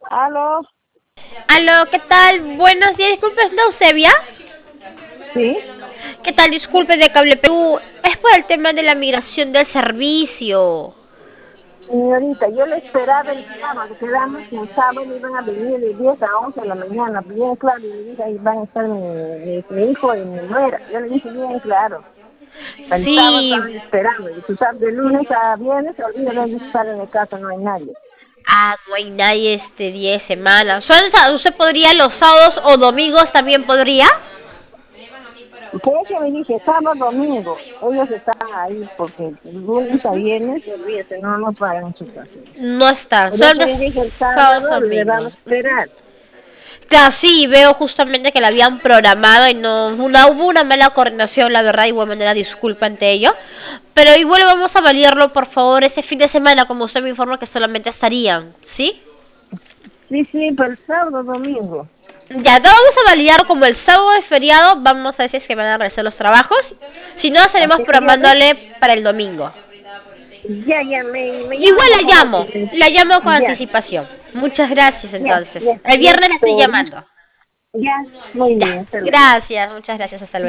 Aló, Aló, ¿qué tal? Buenos días, disculpe, ¿es Eusebia? sí, ¿Qué tal? Disculpe de Cable Perú. Es por el tema de la migración del servicio. señorita, yo le esperaba el sábado, quedamos que el sábado iban a venir de 10 a 11 de la mañana, bien claro, y le dije, ahí van a estar mi hijo y mi nuera, yo le dije bien claro, el sábado Sí. estaban esperando, y tú sabes, de lunes a viernes, olvídate de estar en el casa, no hay nadie. Ah, no hay nadie este día de semana. ¿Usted podría los sábados o domingos también podría? Que ella me dice, sábado, domingo, ellos están ahí, porque lunes a viernes, olvídate, no pagan su casa. No están, Por eso son los le dije, el sábados sábado o le vamos a domingos. esperar. Claro, sí, veo justamente que la habían programado y hubo una mala coordinación, la verdad, igual manera disculpa ante ello. Pero igual vamos a validarlo, por favor, ese fin de semana, como usted me informa que solamente estarían, ¿sí? Sí, sí, pero el sábado, domingo. Ya, todo vamos a validar como el sábado de feriado, vamos a ver si es que van a realizar los trabajos. Si no, ¿A estaremos qué feriado? programándole para el domingo. Ya, me llama Igual por favor. la llamo con Ya, anticipación. Muchas gracias entonces. El viernes la estoy listo, llamando. ya, muy Ya, bien, hasta luego. gracias, muchas gracias, hasta luego.